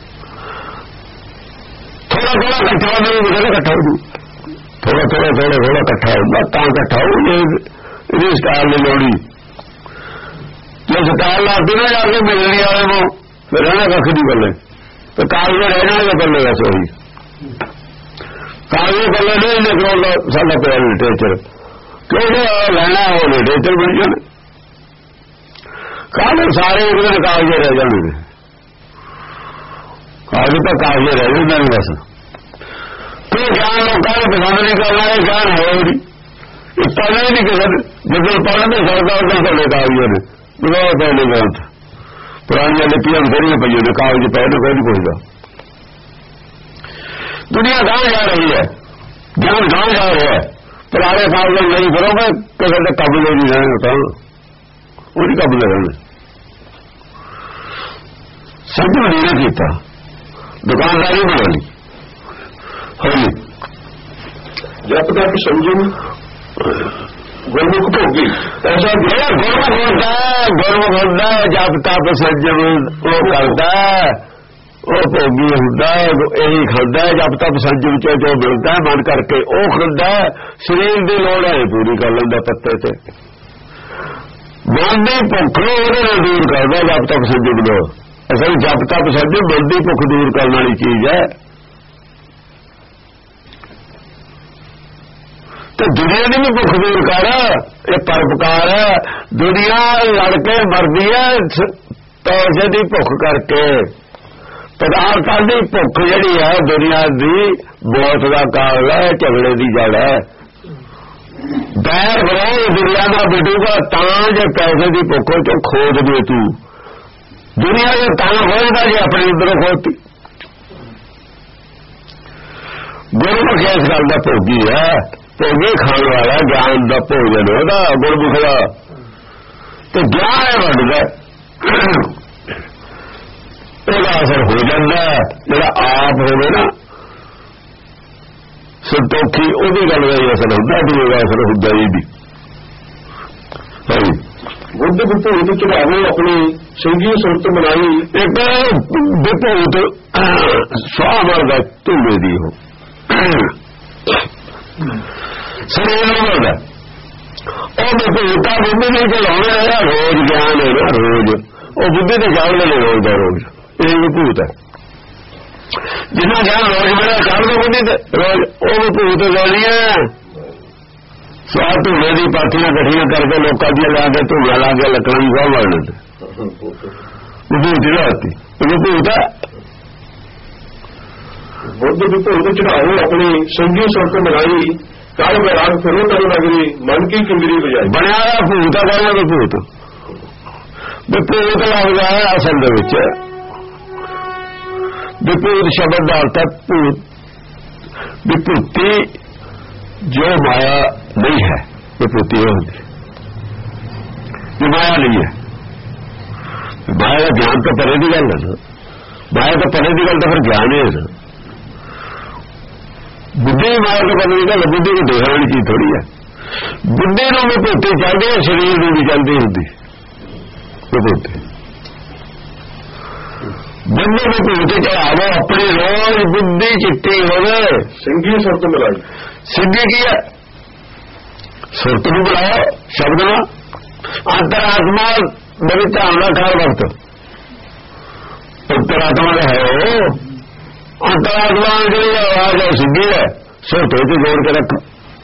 ਥੋੜਾ ਥੋੜਾ ਇਕੱਠਾ ਨਹੀਂ ਬੜਾ ਇਕੱਠਾ ਹੋ, ਥੋੜਾ ਥੋੜਾ ਥੋੜਾ ਥੋੜਾ ਇਕੱਠਾ ਹੁੰਦਾ ਤਾਂ ਇਕੱਠਾ ਹੋ। ਇਹਦੀ ਸਟਾਲ ਨਹੀਂ ਲੋੜੀ। ਜੇ ਸਟਾਲ ਲਾਤੀ ਨਾ ਜਾ ਕੇ ਮਿਲਣੀ ਵਾਲੇ ਨੂੰ, ਫਿਰ ਰਹਿਣਾ ਕੱਖ ਦੀ ਗੱਲੇ ਤੇ ਕਾਗਜ਼ ਰਹਿਣਾ ਜਾਂ ਗੱਲੇ ਦਾ ਸੋਈ ਕਾਗਜ਼ ਗੱਲੇ ਨਹੀਂ ਨਿਕਲਦਾ ਸਾਡਾ ਪਿਆ ਲਿਟਰੇਚਰ। ਕਿਉਂਕਿ ਲੈਣਾ ਉਹ ਲਿਟਰੇਚਰ ਬਣ ਜਾਣਾ। ਕਾਗਜ਼ ਸਾਰੇ ਇੱਕ ਦਿਨ ਕਾਗਜ਼ ਰਹਿ ਜਾਣੇ ਨੇ, ਕਾਗਜ਼ ਤਾਂ ਕਾਗਜ਼ ਰਹਿ ਜਾਂਦੇ ਨੇ ਬਸ। ਕੋਈ ਗਿਆਨ ਲੋਕਾਂ ਨੂੰ ਪਸੰਦ ਨਹੀਂ ਕਰਨਾ, ਇਹ ਗਿਆਨ ਹੈ ਉਹਦੀ। ਇਹ ਪੜ੍ਹਨਾ ਹੀ ਨਹੀਂ ਕਿਸੇ ਜਦੋਂ ਪੜ੍ਹਨ ਦੇ ਸਰਦਾ ਉਦੋਂ ਤੁਹਾਡੇ ਕਾਗਜ਼ ਨੇ ਬਹੁਤ ਪਹਿਲੇ ਗ੍ਰੰਥ ਪੁਰਾਣੀਆਂ ਲਿਪੀਆਂ ਬਥੇਰੀਆਂ ਪਈਆਂ ਨੇ, ਕਾਗਜ਼ ਪਏ ਨੇ, ਕੋਈ ਨਹੀਂ ਪੁੱਛਦਾ। ਦੁਨੀਆ ਗਾਂ ਜਾ ਰਹੀ ਹੈ, ਗਿਆਨ ਗਾਂ ਜਾ ਰਿਹਾ ਹੈ। ਪੁਰਾਣੇ ਕਾਗਜ਼ ਨਹੀਂ ਕਰੋਗੇ ਕਿਸੇ ਦੇ ਕਬਲੇ ਨਹੀਂ ਰਹਿਣਾ, ਤਾਂ ਉਹਦੀ ਕਬਲੇ ਰਹਿਣਾ। ਸਮਝ ਨਹੀਂ ਕੀਤਾ, ਦੁਕਾਨਦਾਰੀ ਬਣਾ ਲਈ। ਹਾਂਜੀ, ਜਪ ਤਪ ਸੰਜਮ ਗੁਰਮੁਖ ਭੋਗੀ। ਐਸਾ ਜਿਹੜਾ ਗੁਰਮੁਖ ਹੁੰਦਾ ਜਪ ਤਪ ਸੰਜਮ ਉਹ ਕਰਦਾ, ਉਹ ਭੋਗੀ ਹੁੰਦਾ, ਇਹੀ ਖਾਂਦਾ ਜਪ ਤਪ ਸੰਜਮ ਚ ਜੋ ਮਿਲਦਾ ਮਨ ਕਰਕੇ ਉਹ ਖਾਂਦਾ। ਸਰੀਰ ਦੀ ਲੋੜ ਹੈ ਪੂਰੀ ਕਰ ਲੈਂਦਾ ਪੱਤੇ ਤੇ। ਮਨ ਦੀ ਭੁੱਖ ਉਹਦੇ ਨਾਲ ਦੂਰ ਕਰਦਾ ਜਪ ਤਪ ਸੰਜਮ ਨੂੰ। ਅਸਲ ਜਪ ਤਪ ਸੰਜਮ ਮਨ ਦੀ ਭੁੱਖ ਦੂਰ ਕਰਨ ਵਾਲੀ ਚੀਜ਼ ਹੈ। ਤੇ ਦੁਨੀਆ ਦੀ ਵੀ ਭੁੱਖ ਦੂਰ ਕਰ, ਇਹ ਪਰਪਕਾਰ ਹੈ। ਦੁਨੀਆ ਲੜ ਕੇ ਮਰਦੀ ਹੈ ਪੈਸੇ ਦੀ ਭੁੱਖ ਕਰਕੇ। ਪਦਾਰਥਾਂ ਦੀ ਭੁੱਖ ਜਿਹੜੀ ਹੈ ਦੁਨੀਆ ਦੀ ਮੌਤ ਦਾ ਕਾਰਨ ਹੈ, ਝਗੜੇ ਦੀ ਜੜ ਹੈ। ਬੈਰ ਵਿਰੋਧ ਦੁਨੀਆ ਦਾ ਮਿਟੂਗਾ ਤਾਂ ਜੇ ਪੈਸੇ ਦੀ ਭੁੱਖ ਚੋਂ ਖੋਜ ਦੇ ਤੂੰ। ਦੁਨੀਆ ਦੇ ਤਾਂ ਹੋਏਗਾ ਜੇ ਆਪਣੇ ਅੰਦਰੋਂ ਖੋਤੀ। ਗੁਰਮੁਖ ਇਸ ਗੱਲ ਦਾ ਭੋਗੀ ਹੈ, ਭੋਗੀ ਖਾਣ ਵਾਲਾ ਗਿਆਨ ਦਾ ਭੋਜਨ ਉਹਦਾ ਗੁਰਮੁਖ ਦਾ। ਤੇ ਗਿਆਨ ਹੈ ਵੱਡਦਾ, ਉਹਦਾ ਅਸਰ ਹੋ ਜਾਂਦਾ। ਜਿਹੜਾ ਆਪ ਹੋਵੇ ਨਾ ਸੰਤੋਖੀ, ਉਹਦੀ ਗੱਲ ਦਾ ਅਸਰ ਹੁੰਦਾ, ਦੂਜੇ ਅਸਰ ਹੁੰਦਾ ਹੀ ਨਹੀਂ। ਬੁੱਧ ਵਿਭੂਤ ਚੜਾਵੇ ਆਪਣੀ ਸਿੰਘੀ ਸੁਰਤ ਬਣਾਈ। ਇੱਕ ਵਿਭੂਤ ਸਵਾਮਰ ਦਾ ਧੂਏ ਦੀ ਹੋ ਸਰੀਰ ਨੂੰ ਮਿਲਦਾ। ਉਹ ਵਿਭੂਤਾ ਬੁੱਧੀ ਨਹੀਂ ਚਲਾਉਣਾ ਹੈ, ਰੋਜ਼ ਗਿਆਨ ਹੈ ਨਾ, ਰੋਜ਼ ਉਹ ਬੁੱਧੀ ਤੇ ਚੱਲਦੇ ਨੇ ਰੋਜ਼ ਦਾ ਰੋਜ਼। ਇਹ ਵਿਭੂਤ ਹੈ। ਜਿੰਨਾ ਗਿਆਨ ਰੋਜ਼ ਮਿਲਿਆ ਚੱਲਦਾ ਬੁੱਧੀ ਤੇ ਰੋਜ਼, ਉਹ ਵਿਭੂਤ ਲੈਣੀ ਹੈ। ਸਵਾਹ ਧੂਏ ਦੀ ਪਾਥੀਆਂ ਇਕੱਠੀਆਂ ਕਰਕੇ ਲੋਕਾਂ ਦੀਆਂ ਲਾ ਕੇ ਧੂਆ ਲਾ ਕੇ ਲੱਕੜਾਂ ਨੂੰ ਸਭ ਵੜ ਲੈਂਦੇ। ਵਿਭੂਤ ਲਾਤੀ ਵਿਭੂਤ ਹੈ। ਬੁੱਧ ਵਿਭੂਤ ਚੜਾਵੇ ਆਪਣੀ ਸਿੰਘੀ ਸੁਰਤ ਬਣਾਈ। ਕਾਲ ਬੈਰਾਗ ਫਿਰੋ ਤਰ ਨਗਰੀ ਮਨ ਕੀ ਕਿੰਗਰੀ ਵਜਾਈ। ਬਣਿਆ ਹੋਇਆ ਭੂਤ ਆ, ਕਰਨਾ ਵਿਭੂਤ। ਵਿਭੂਤ ਲੱਗਦਾ ਹੈ ਅਸਲ ਦੇ ਵਿੱਚ ਵਿਭੂਤ ਸ਼ਬਦ ਦਾ ਅਰਥ ਹੈ ਭੂਤ। ਵਿਭੂਤੀ ਜੋ ਮਾਇਆ ਨਹੀਂ ਹੈ, ਵਿਭੂਤੀ ਇਹ ਹੁੰਦੀ ਹੈ। ਮਾਇਆ ਨਹੀਂ ਹੈ, ਮਾਇਆ ਦਾ ਗਿਆਨ ਤਾਂ ਪਰੇ ਦੀ ਗੱਲ ਹੈ ਨਾ। ਮਾਇਆ ਤਾਂ ਪਰੇ ਦੀ ਗੱਲ ਤਾਂ ਫਿਰ ਗਿਆਨ ਹੈ ਨਾ। ਬੁੱਧੀ ਮਾਇਆ ਤੋਂ ਪਰੇ ਦੀ ਗੱਲ, ਬੁੱਧੀ ਨੂੰ ਦੇਖਣ ਵਾਲੀ ਚੀਜ਼ ਥੋੜੀ ਹੈ। ਬੁੱਧੀ ਨੂੰ ਵਿਭੂਤੀ ਚੱਲਦੀ ਹੈ, ਸਰੀਰ ਨੂੰ ਵੀ ਚੱਲਦੀ ਹੁੰਦੀ ਵਿਭੂਤੀ। ਬੰਦੇ ਨੂੰ ਵਿਭੂਤੀ ਚੜਾਵੋ ਆਪਣੀ, ਰੋਜ਼ ਬੁੱਧੀ ਚਿੱਟੀ ਹੋਵੇ। ਸਿੰਘੀ ਸੁਰਤ ਮਿਲਾਈ। ਸਿੰਘੀ ਕੀ ਹੈ? ਸੁਰਤ ਨੂੰ ਬੁਲਾਓ ਸ਼ਬਦ ਨਾਲ। ਅੰਤਰਾਤਮਾ ਦੇ ਵਿੱਚ ਧਿਆਨ ਰੱਖ ਹਰ ਵਕਤ। ਅੰਤਰਾਤਮਾ ਦਾ ਹੈ ਉਹ ਅੰਤਰਾਤਮਾ ਜਿਹੜੀ ਆਵਾਜ਼ ਹੈ ਸਿੱਧੀ ਹੈ, ਸੁਰਤ ਵਿੱਚ ਜੋੜ ਕੇ ਰੱਖ।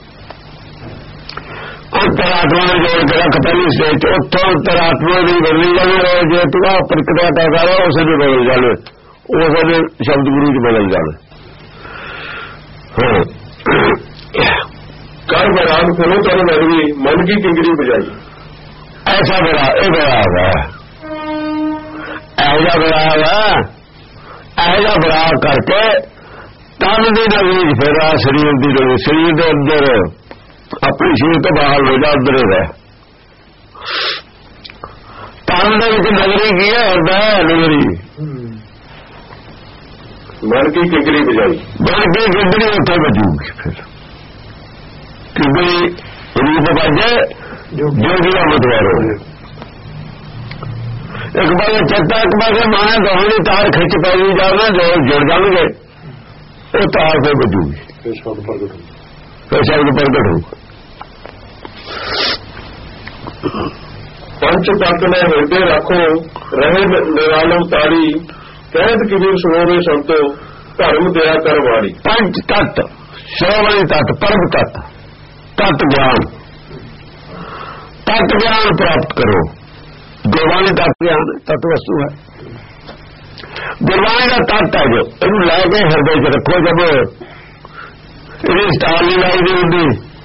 ਅੰਤਰਾਤਮਾ ਨੂੰ ਜੋੜ ਕੇ ਰੱਖ ਪਹਿਲੀ ਸਟੇਜ। ਉੱਥੋਂ ਅੰਤਰਾਤਮਾ ਦੀ ਬਦਲੀ ਜਾਵੇ। ਜੇ ਤੂੰ ਆ ਪ੍ਰਕਿਰਿਆ ਕਰਦਾ ਰਿਹਾ ਉਸੇ ਨੂੰ ਬਦਲ ਜਾਵੇ, ਉਸੇ ਸ਼ਬਦ ਗੁਰੂ ਚ ਬਦਲ ਜਾਵੇ। ਕਰ ਬਰਾਨ ਸੁਣੋ ਤਨ ਨਗਰੀ ਮਨ ਕੀ ਕਿੰਗਰੀ ਬਜਾਈ। ਐਸਾ ਬੜਾ ਇਹ ਬੜਾ ਹੈਗਾ, ਇਹੋ ਜਿਹਾ ਬੜਾ ਹੈਗਾ, ਇਹੋ ਜਿਹਾ ਬੜਾ ਕਰਕੇ ਤਨ ਦੀ ਨਗਰੀ ਚ ਫੇਰਾ ਸਰੀਰ ਦੀ ਨਗਰੀ। ਸਰੀਰ ਦੇ ਅੰਦਰ ਆਪਣੀ ਸਰੀਰ ਤੋਂ ਬਾਹਰ ਹੋ ਜਾ, ਅੰਦਰ ਰਹਿ। ਤਨ ਦੇ ਵਿੱਚ ਨਗਰੀ ਕੀ ਹੈ? ਹਿਰਦਾ ਨਗਰੀ। ਮਨ ਕੀ ਕਿੰਗਰੀ ਬਜਾਈ। ਮਨ ਕੀ ਕਿੰਗਰੀ ਉੱਥੇ ਬਜੂਗੀ। ਫਿਰ ਕਿੰਗਰੀ ਰੂਪ ਬਾਜੇ ਜੋਗੀ ਦਾ ਮਤਵਾਰ ਹੋ। ਇੱਕ ਵਾਰ ਚੱਤਾ ਇੱਕ ਵਾਰ ਮਾਇਆ ਦੋਹਾਂ ਦੀ ਤਾਰ ਖਿੱਚ ਪਈ ਜਾਣਾ, ਜੋ ਜੁੜ ਜਾਣਗੇ ਉਹ ਤਾਰ ਤੇ ਬਜੂਗੀ। ਫਿਰ ਸ਼ਬਦ ਪ੍ਰਗਟ ਹੋਊ। ਪੰਚ ਤੱਤ ਨੇ ਹਿਰਦੇ ਰੱਖੋ ਰਹੇ ਨਿਰਾਲਮ ਤਾੜੀ। ਕਹਿਤ ਕਬੀਰ ਸੁਣੋਵੇ ਸੰਤੋ ਧਰਮ ਦਿਆ ਕਰ ਵਾੜੀ। ਪੰਜ ਤੱਤ ਸ਼੍ਰੋਮਣੀ ਤੱਤ ਪਰਮ ਤੱਤ ਤੱਤ ਗਿਆਨ ਪ੍ਰਾਪਤ ਕਰੋ। ਗੁਰਬਾਣੀ ਤੱਤ ਗਿਆਨ ਤੱਤ ਵਸਤੂ ਹੈ। ਗੁਰਬਾਣੀ ਦਾ ਤੱਤ ਹੈ ਜੋ ਇਹਨੂੰ ਲੈ ਕੇ ਹਿਰਦੇ ਚ ਰੱਖੋ। ਜਦ ਇਹਦੀ ਸਟਾਰ ਨਹੀਂ ਲਾਈ ਦੀ ਹੁੰਦੀ,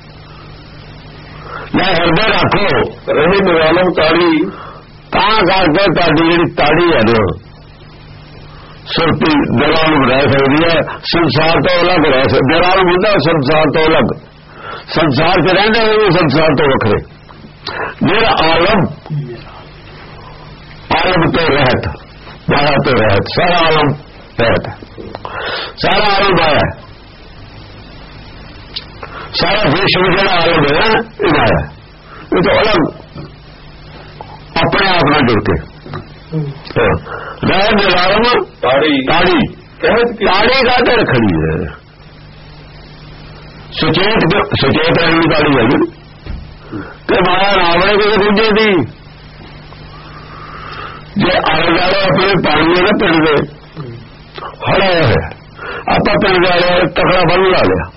ਲੈ ਹਿਰਦੇ ਰੱਖੋ ਰਹੇ ਨਿਰਾਲਮ ਤਾੜੀ। ਤਾਂ ਕਰਕੇ ਤੁਹਾਡੀ ਜਿਹੜੀ ਤਾੜੀ ਹੈ ਨਾ ਸੁਰਤੀ ਦਿਲਾਂ ਨੂੰ ਰਹਿ ਸਕਦੀ ਹੈ, ਸੰਸਾਰ ਤੋਂ ਅਲੱਗ ਰਹਿ ਸਕਦੀ। ਦਿਲਾਂ ਨੂੰ ਹੁੰਦਾ ਸੰਸਾਰ ਤੋਂ ਅਲੱਗ, ਸੰਸਾਰ ਚ ਰਹਿੰਦੇ ਹੋਏ ਸੰਸਾਰ ਤੋਂ ਵੱਖਰੇ। ਜਿਹੜਾ ਆਲਮ ਤੋਂ ਰਹਿਤ, ਮਾਇਆ ਤੋਂ ਰਹਿਤ, ਸਾਰਾ ਆਲਮ ਰਹਿਤ ਹੈ, ਸਾਰਾ ਆਲਮ ਮਾਇਆ ਹੈ। ਸਾਰਾ ਵਿਸ਼ਵ ਜਿਹੜਾ ਆਲਮ ਹੈ ਇਹ ਮਾਇਆ, ਇਹ ਤੋਂ ਅਲੱਗ ਆਪਣੇ ਆਪ ਨਾਲ ਜੁੜ ਕੇ ਰਹਿ ਨਿਰਾਲਮ ਤਾੜੀ। ਤਾੜੀ ਕਾਹਦੇ ਰੱਖਣੀ ਹੈ? ਸੁਚੇਤ ਰਹਿਣ ਦੀ ਤਾੜੀ ਹੈ ਕਿ ਮਾਇਆ ਨਾ ਬਣੇ ਕਿਸੇ ਦੂਜੇ ਦੀ। ਜੇ ਆਲੇ ਦੁਆਲੇ ਆਪਣੇ ਪਾਣੀ ਨਾ ਪਿੰਡ ਦੇ ਹੜਾ ਹੈ, ਆਪਾਂ ਪਿੰਡ ਵਾਲੇ ਤਕੜਾ ਬੰਨ ਲਾ ਲਿਆ,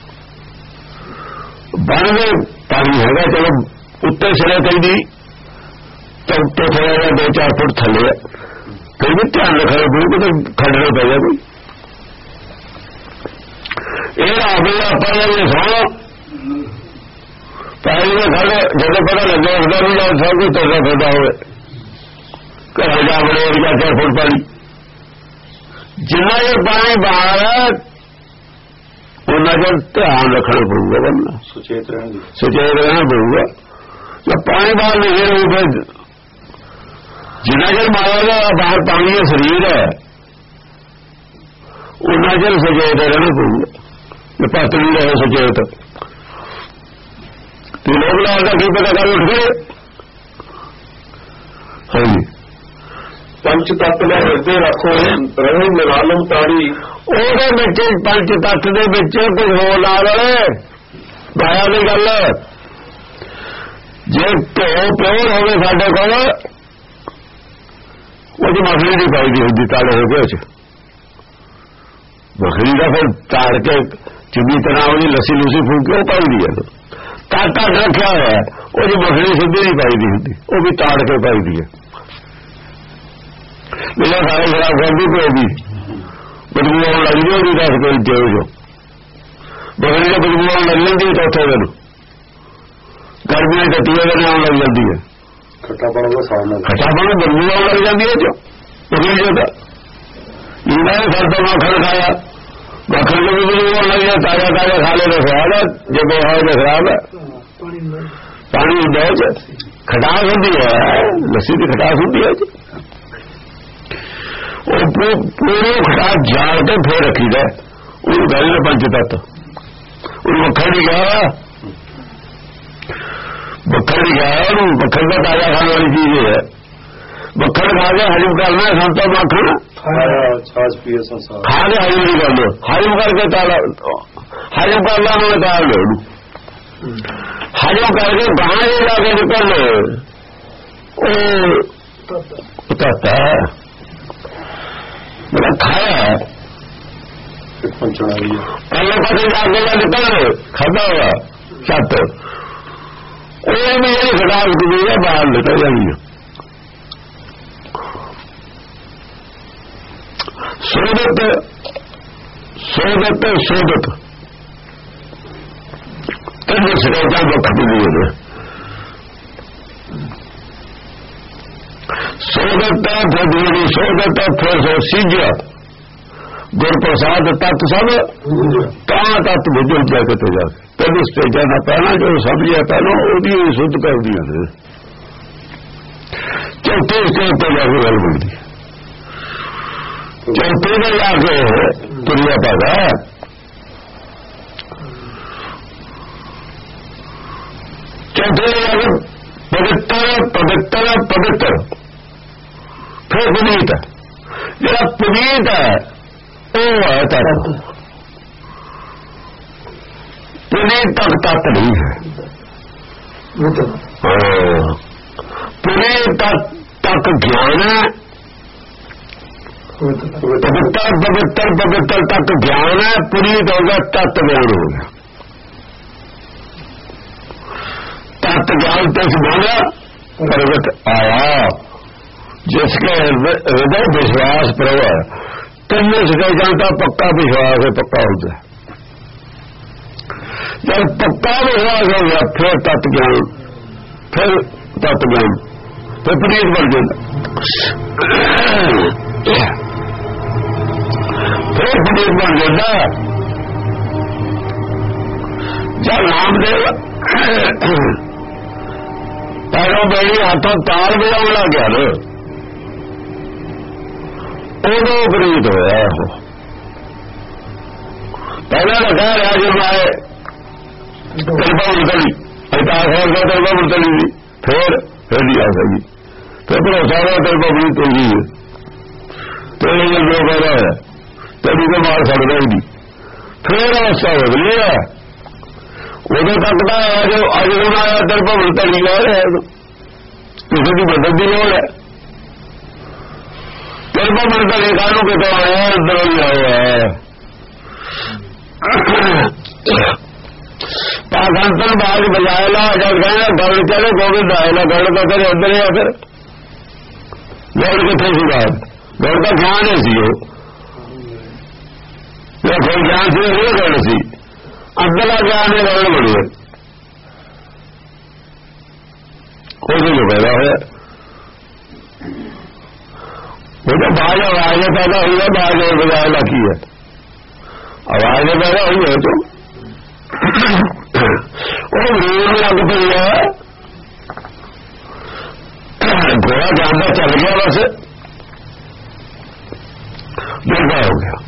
ਬੰਨ ਦੇ ਪਾਣੀ ਹੈਗਾ, ਚਲੋ ਉੱਤੇ ਸਿਰੇ ਕਈ ਤਾਂ ਉੱਤੇ ਥੋੜਾ ਜਿਹਾ 2-4 ਫੁੱਟ ਥੱਲੇ ਹੈ, ਫਿਰ ਵੀ ਧਿਆਨ ਰੱਖਣਾ ਪਊ ਕਿ ਖੜਨਾ ਪੈ ਜਾਵੇ। ਇਹ ਆਵੇ ਆਪਾਂ ਨੇ ਸੋਣਾ ਪਾਣੀ ਦੇ ਖੜੇ ਜਦੋਂ ਪਤਾ ਲੱਗੇ ਉਸਦਾ ਵੀ ਜਾਂ ਸਭ ਕੁਝ ਤੁਰਦਾ ਫਿਰਦਾ ਹੋਵੇ, ਘਰ ਜਾ ਬੜੇ 4 ਫੁੱਟ ਪਾਣੀ। ਜਿੰਨਾ ਚਿਰ ਪਾਣੀ ਬਾਹਰ ਹੈ ਉਹਨਾਂ ਚਿਰ ਧਿਆਨ ਰੱਖਣਾ ਪਊਗਾ, ਬੰਦਾ ਸੁਚੇਤ ਰਹਿਣਾ ਪਊਗਾ। ਜਦ ਪਾਣੀ ਬਾਹਰ ਨਹੀਂ ਹੋਊਗਾ, ਜਿੰਨਾ ਚਿਰ ਮਾਇਆ ਦਾ ਬਾਹਰ ਪਾਣੀ ਦਾ ਸਰੀਰ ਹੈ ਉਹਨਾਂ ਚਿਰ ਸੁਚੇਤ ਰਹਿਣਾ ਪਊਗਾ। ਪੱਤ ਨਹੀਂ ਰਹੇ ਸੁਚੇਤ ਤੇ ਲੋਕ ਲਾ ਦਾ ਕੀ ਪਤਾ ਕਰ ਉੱਠ ਗਏ। ਹਾਂਜੀ, ਪੰਚ ਤੱਤ ਦੇ ਹਿਰਦੇ ਰੱਖੋ ਰਹੇ ਨਿਰਾਲਮ ਤਾੜੀ। ਉਹਦੇ ਵਿੱਚ ਪੰਜ ਤੱਤ ਦੇ ਵਿੱਚ ਕੁਝ ਹੋਰ ਲਾ ਲਵੇ ਮਾਇਆ ਦੀ ਗੱਲ। ਜੇ ਧੋ ਪਿਓਰ ਹੋਵੇ ਸਾਡੇ ਕੋਲ, ਉਹਦੀ ਮੱਖਣੀ ਦੀ ਪਾਈਦੀ ਹੁੰਦੀ ਤਾੜੇ ਹੋ ਗਏ, ਮੱਖਣੀ ਦਾ ਫਿਰ ਤਾੜ ਕੇ ਚੰਗੀ ਤਰ੍ਹਾਂ ਉਹਦੀ ਲੱਸੀ ਲੂਸੀ ਫੂਕ ਕੇ ਉਹ ਪਾਈਦੀ ਹੈ। ਤਾਟਾ ਰੱਖਿਆ ਹੋਇਆ ਉਹਦੀ ਮੱਖਣੀ ਸਿੱਧੀ ਨਹੀਂ ਪਾਈਦੀ ਹੁੰਦੀ, ਉਹ ਵੀ ਤਾੜ ਕੇ ਪਾਈਦੀ ਹੈ। ਮੇਰਾ ਸਾਰੇ ਖਰਾਬ ਕਰਦੀ ਪਏਗੀ, ਬਦਬੂ ਆਉਣ ਲੱਗ ਜਾਏ ਉਹਦੀ 10 ਕੋਈ ਜੋ ਮੱਖਣੀ ਦਾ ਬਦਬੂ ਆਉਣ ਲੱਗ ਜਾਂਦੀ ਹੈ। ਚੌਥੇ ਦਿਨ ਗਰਮੀਆਂ ਚ ਤੀਏ ਦਿਨ ਆਉਣ ਲੱਗ ਜਾਂਦੀ ਹੈ। ਖੱਟਾਪਣ ਬਦਬੂ ਆਉਣ ਲੱਗ ਜਾਂਦੀ ਹੈ। ਮੱਖਣੀ ਜੋ ਤਾਂ ਇਹਨਾਂ ਨੇ ਸਰਦਾ ਮੱਖਣ ਖਾਇਆ, ਮੱਖਣ ਨੂੰ ਵੀ ਬਦਬੂ ਆਉਣ ਲੱਗ ਜਾਂਦਾ। ਤਾਜ਼ਾ ਖਾ ਲੈ ਤਾਂ ਸਵਾਦ ਹੈ, ਜੇ ਬੋਹਾ ਤਾਂ ਖਰਾਬ ਹੈ। ਪਾਣੀ ਬਹੁਤ ਖਟਾਸ ਹੁੰਦੀ ਹੈ, ਲੱਸੀ ਦੀ ਖਟਾਸ ਹੁੰਦੀ ਹੈ। ਉਹ ਪੂਰੇ ਖਟਾਸ ਜਾਲ ਕੇ ਫੇਰ ਰੱਖੀਦਾ, ਉਹਨੂੰ ਗੱਲ ਨੇ ਪੰਜ ਤੱਤ। ਉਹਨੂੰ ਮੱਖਣ ਨਹੀਂ ਗਿਆ, ਮੱਖਣ ਨਹੀਂ ਗਿਆ, ਉਹਨੂੰ ਮੱਖਣ ਦਾ ਤਾਜ਼ਾ ਖਾਣ ਵਾਲੀ ਚੀਜ਼ ਹੈ। ਮੱਖਣ ਖਾ ਕੇ ਹਜਮ ਕਰਨਾ ਸੰਤਾ ਮੱਖਣ ਖਾ ਕੇ ਹਜਮ ਨਹੀਂ ਕਰਨਾ, ਹਜਮ ਕਰਕੇ ਤਾਲਾ ਹਜਮ ਕਰ ਲਾ ਉਹਨੇ ਤਾਲ ਲਿਆ ਉਹਨੂੰ। ਹਜੋ ਕਰਕੇ ਬਾਹਰ ਲਾ ਕੇ ਨਿਕਲ ਉਹ ਤੱਤਾ ਮੇਰਾ ਖਾਇਆ ਪਹਿਲੇ ਪਾਸੇ ਜਾ ਕੇ ਨਿਕਲ ਖਾਦਾ ਹੋਇਆ ਛੱਤ ਉਹ ਵੀ ਜਿਹੜੀ ਖੜਾਕ ਦੀ ਹੈ ਬਾਹਰ ਨਿਕਲ ਜਾਣੀ ਹੈ। ਸੋਦਤ ਤੈਨੂੰ ਸਟੇਜਾਂ ਦੁੱਖ ਦੀ ਹੋਵੇ ਸੋਦਤ ਫਿਰ ਜਿਹੜੀ ਸੋਦਤ ਫਿਰ ਸਿੱਝਿਆ ਗੁਰ ਪ੍ਰਸਾਦ ਤੱਤ ਸਭ ਤਾਂ ਤੱਤ ਬੁੱਝੋ ਜਾ ਕੇ ਤੇ ਜਾ ਕੇ ਤੈਨੂੰ ਸਟੇਜਾਂ ਦਾ ਪਹਿਲਾਂ ਜੋ ਸਮਝਿਆ ਪਹਿਲਾਂ ਉਹਦੀ ਸੁੱਧ ਕਰਦੀਆਂ ਨੇ ਚੌਥੇ ਸਟੇਜ ਤੇ ਜਾ ਕੇ ਗੱਲ ਬਣਦੀ ਚੌਥੇ ਦੇ ਜਾ ਕੇ ਤੁਰਿਆ ਪਾਦਾ ਚੌਥੇ ਦੇ ਜਾ ਕੇ ਪਵਿੱਤਰ ਫਿਰ ਪੁਨੀਤ ਜਿਹੜਾ ਪੁਨੀਤ ਹੈ ਉਹ ਹੈ ਤੱਤ ਪੁਨੀਤ ਤੱਕ ਨਹੀਂ ਹੈ ਪੁਨੀਤ ਤੱਕ ਗਿਆਨ ਹੈ ਪਵਿੱਤਰ ਤੱਕ ਗਿਆਨ ਹੈ ਪੁਨੀਤ ਹੋ ਗਿਆ ਤੱਤ ਗਿਆਨ ਹੋ ਗਿਆ तत्व ज्ञान तक बोला प्रगट आया जिसके हृदय विश्वास प्रवर तुमने सिखाई जानता पक्का विश्वास है पक्का होता है जब पक्का विश्वास हो गया फिर तत्व ज्ञान फिर पुनीत बन गया फिर पुनीत बन गया जब नामदेव पैरों बेड़ी हाथों ताल बजाने लग गया ना उदो प्रीत होया पहले तो कह रहा जब आए तलबा मुड़तली अवतार का तलबा मुड़तली थी फिर नहीं आ सकी फिर भरोसा हुआ तलबा प्रीत हो गई तेरे जो कह रहा है तेरी को मार सकता ही नहीं फिर अवस्था बदली है उदो तक का जो अज हूं आया तलबा मुड़तली कह रहा है किसी की मदद की लोड़ है तलबा मुड़तली कानू कितों आया अंदर ही आया पाखंडन बाज बजाएला जब कहना गल चले गोविंद आएला गल तो तेरे अंदर ही फिर गल कितने सी बात गल का ज्ञान है सी कोई ज्ञान से वो गल सी अंदर ज्ञान है गल बड़ी है कोई जो पैदा होया वो तो बाज आवाज पैदा हुई है बाज और बजाएला की है आवाज पैदा हुई है तो वो रोड लग पी है घोड़ा जानता चल गया बस निर्भय हो गया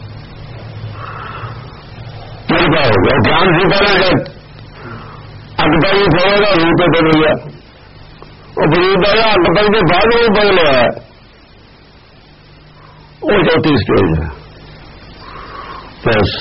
ज्ञान से पहले जब अकबरी फोड़ेगा रूप बदल गया वो बरीद आया अकबर के बाद वो बदल है वो चौथी स्टेज है बस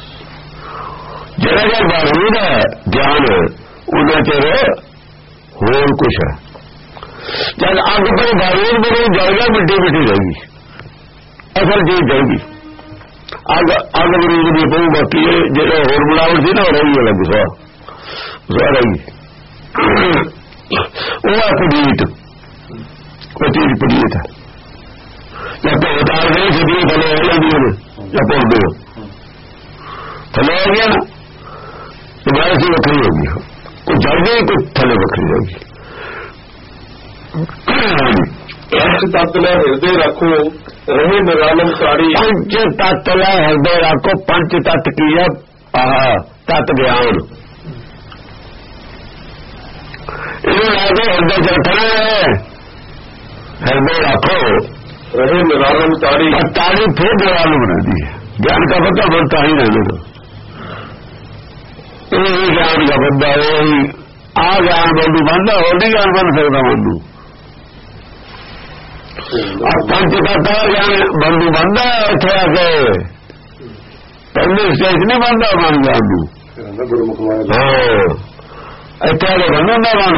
जरा जब बारूद है ज्ञान उन्हें चेहरे होर कुछ है जब अग पर बारूद बने जाएगा मिट्टी मिट्टी रहेगी असल चीज जाएगी अग बरूद भी पू बाकी जो होर बनावट थी ना रही अलग सवा रहेगी वो है पुनीत वो चीज पुनीत है जब तो उतार गई सीधी थले हो जाती है जब पहुंच दो थले हो गया ना तुम्हारे से वक्री होगी कुछ जड़ गई कुछ थले वक्री होगी पंच तत्व हृदय रखो रहे निरालम साड़ी पंच तत्व हृदय रखो पंच तत्व की है तत्व ज्ञान इन्हें लाके हृदय च रखना है हृदय रखो रहे निरालम साड़ी ताड़ी फिर निरालम रहती है ज्ञान का पता बनता ही रहने दो ज्ञान का बंदा वही आ ज्ञान बंधु बनता और नहीं ज्ञान बन सकता बंधु और पंच तत्व ज्ञान बंधु बनता है इतने आके पहले स्टेज नहीं बनता बन बंधु ਇੱਥੇ ਆ ਕੇ ਬਣਨ ਦਾ ਬਣ